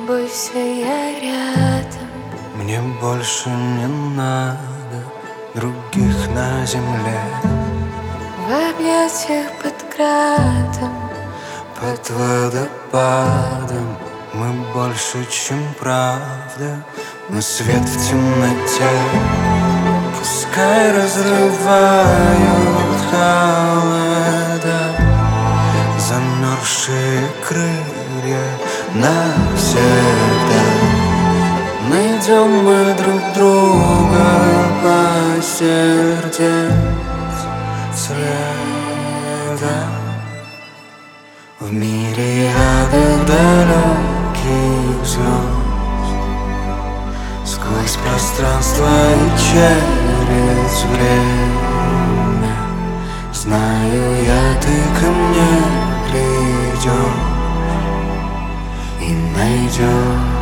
бойся, я рядом. Мне больше не надо других на земле. В объятиях под градом, под водопадом мы больше, чем правда. Мы свет в темноте. Пускай разрывают холода замерзшие крылья навсегда. Найдем мы друг друга по сердец следа. В мириадах далеких звезд, сквозь пространство и через время, знаю я, ты ко мне придешь и найдешь.